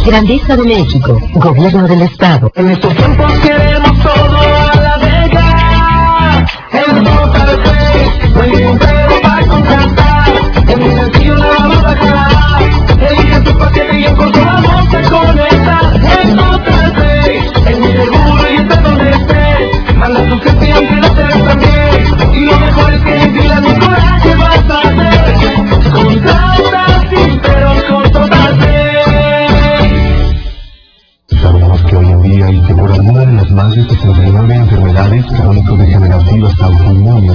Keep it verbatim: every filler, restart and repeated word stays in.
Grandeza de México, Gobierno del Estado. En estos tiempos queremos todo a la vega. En Total Play, no hay ningún pero para contratar. Es muy sencillo, nada más bajar. Elige tu paquete y en corto vamos a conectar. En Total Play, es muy seguro y está donde estés. Manda tu gente y aunque no te ves también. Y lo mejor es que en fila mi coraje vas a hacer. Contrata sin peros con Total Play. Sabemos que hoy en día y que por alguna de las más de sesenta y nueve enfermedades crónico-degenerativas autoinmunes